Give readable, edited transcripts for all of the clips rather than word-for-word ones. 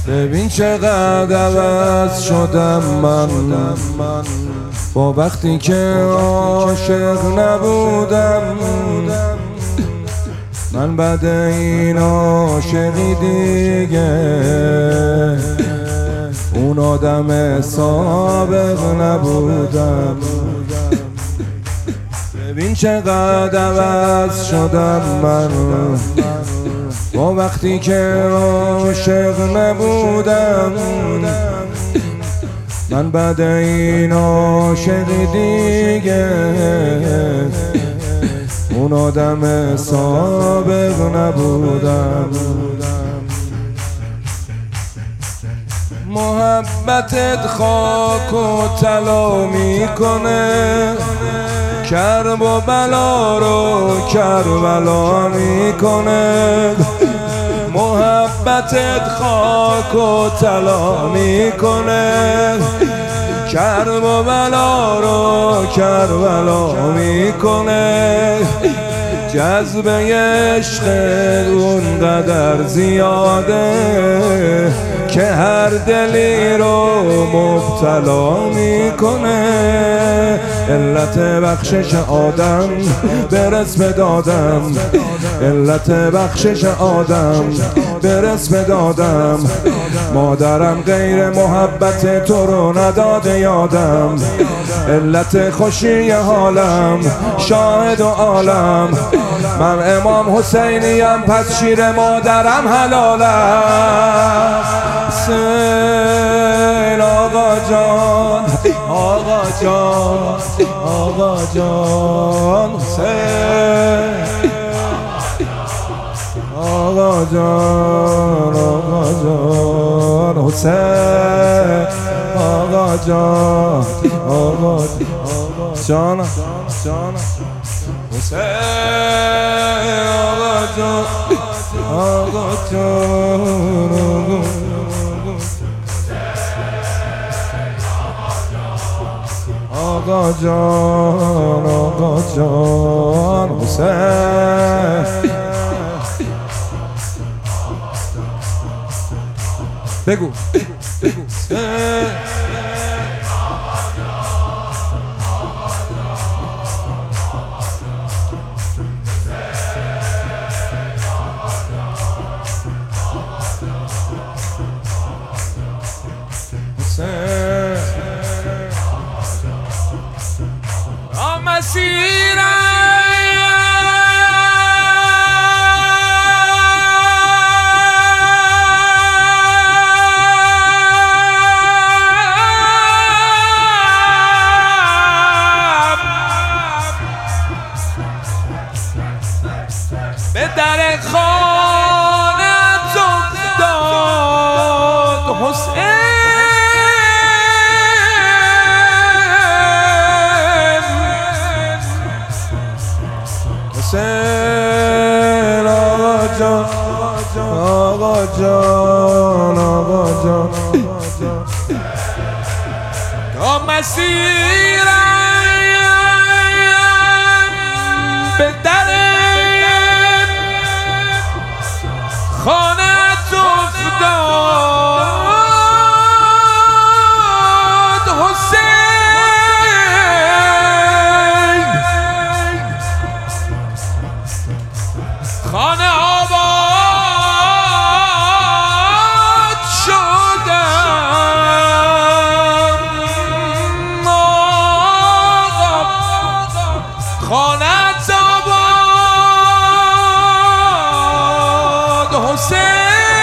ببین چقدر عوض شدم من با وقتی که عاشق نبودم. من بعد این عاشقی دیگه اون آدم سابق نبودم. ببین چقدر عوض شدم من با وقتی که عاشق نبودم. من بعد این عاشق دیگه اون آدم سابق نبودم. محبتت خاک و طلا میکنه، کرب و بلا رو کربلا میکنه. محبتت خاک و طلا میکنه، کرب و بلا رو کربلا میکنه. جذبه عشق اونقدر زیاده که هر دلی رو مبتلا میکنه. علت بخشش آدم برس به دادم، علت بخشش آدم برس به دادم. مادرم غیر محبت تو رو نداده یادم، علت خوشی حالم شاهد و عالم. من امام حسینیم پس شیر مادرم حلالم. حسین آقا جان، آقا جان، آقا جان. حسین آقا جان، آقا جان. حسین آقا جان، آقا جان، جان. حسین آقا جان، آقا جان. آقا جان، آقا جان. حسین بگو بگو. به در خانه‌ات افتاد حسین. حسین آقا جان، آقا جان، آقا جان. تا مسیرم به در خانه‌ات افتاد حسین. خانه آباد شدم آقا، خانه‌ات آباد حسین.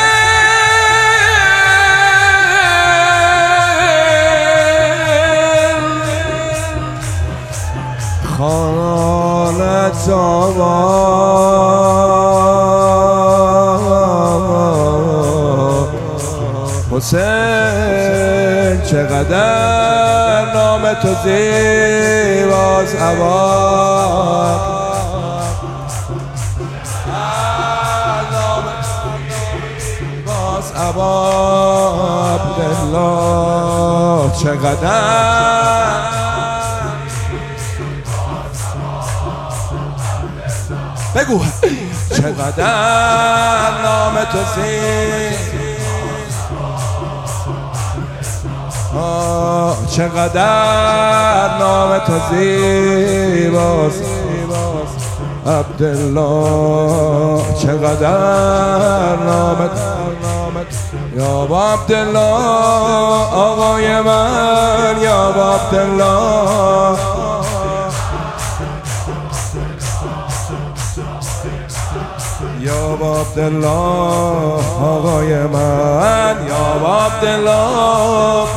خانه‌ات آباد حسین. چقدر نام تو زیباست عباد، نام تو زیباست عباد. الله چقدر بگو. چقدر نام تو زیباست چقدر نام تو زیباست عبدالله، چقدر نامت یا با عبدالله آقای من، یا با عبدالله یا با عبدالله آقای من، یا با عبدالله